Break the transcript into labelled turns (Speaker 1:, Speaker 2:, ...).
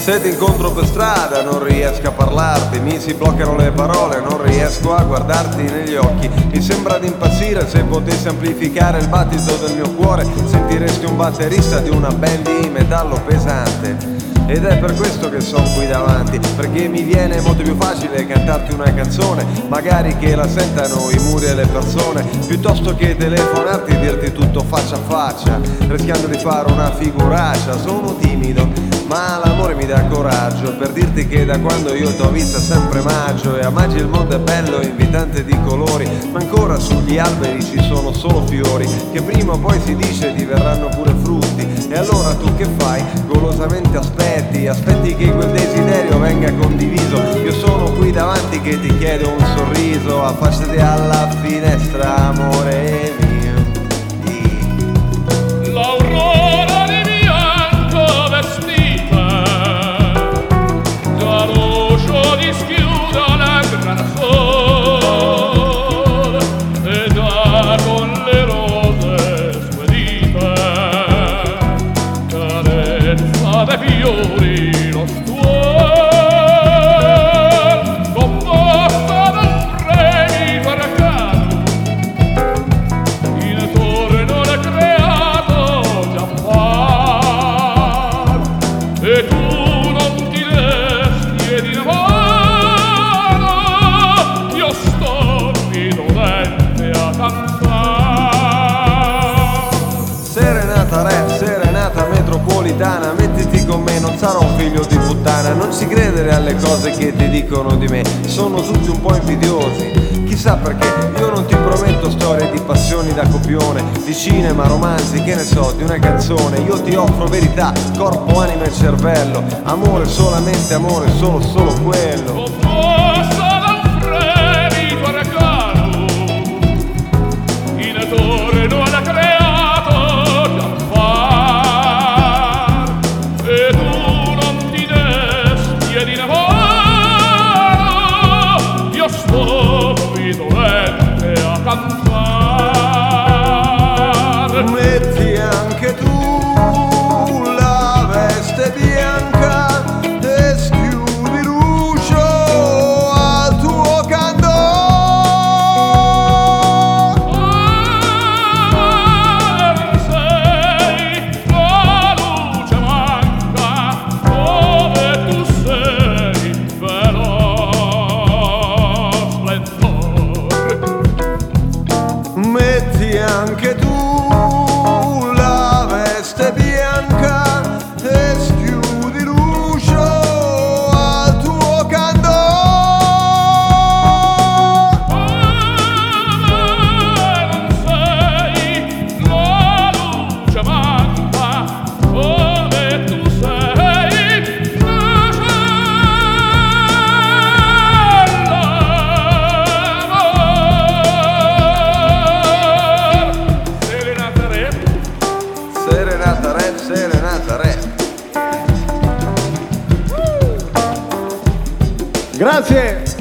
Speaker 1: Se ti incontro per strada non riesco a parlarti, mi si bloccano le parole, non riesco a guardarti negli occhi. Mi sembra di impazzire, se potessi amplificare il battito del mio cuore sentiresti un batterista di una band di metallo pesante. Ed è per questo che sono qui davanti, perché mi viene molto più facile cantarti una canzone, magari che la sentano i muri e le persone, piuttosto che telefonarti e dirti tutto faccia a faccia, rischiando di fare una figuraccia. Sono timido, ma l'amore mi dà coraggio per dirti che da quando io t'ho vista è sempre maggio, e a maggio il mondo è bello e invitante di colori, ma ancora sugli alberi ci sono solo fiori, che prima o poi si dice diverranno pure frutti. E allora tu che fai? Golosamente aspetti che quel desiderio venga condiviso. Io sono qui davanti che ti chiedo un sorriso, affacciati alla finestra, amore mio.
Speaker 2: L'aurora di bianco vestita, da rocio dischiuda la gran sol, e da con le rose sue dita carezza dei fiori lo stuol, commossa dal fremito arcano, in torno le creato già par, e tu non ti desti ed in mano io sto qui dolente a cantar.
Speaker 1: Serenata re, serenata metropolitana, mettiti con me, non sarò un figlio di puttana. Non ci credere alle cose che ti dicono di me, sono tutti un po' invidiosi. Chissà perché, io non ti prometto storie di passioni da copione, di cinema, romanzi, che ne so, di una canzone. Io ti offro verità, corpo, anima e cervello, amore, solamente amore, solo quello.
Speaker 2: Commossa da un fremito arcano, in torno le creato già par, e tu non ti desti ed in mano io sto qui dolente a cantar.
Speaker 1: Metti anche tu la veste bianca e schiudi l'uscio al tuo candore.
Speaker 2: Sei la luce manca dove tu sei, veloce splendor.
Speaker 1: Metti anche tu la veste bianca e schiudi l'uscio al tuo candore.
Speaker 2: Non sei la luce manca dove tu sei, Serenata re.
Speaker 1: Serenata re, serenata re.
Speaker 3: Grazie.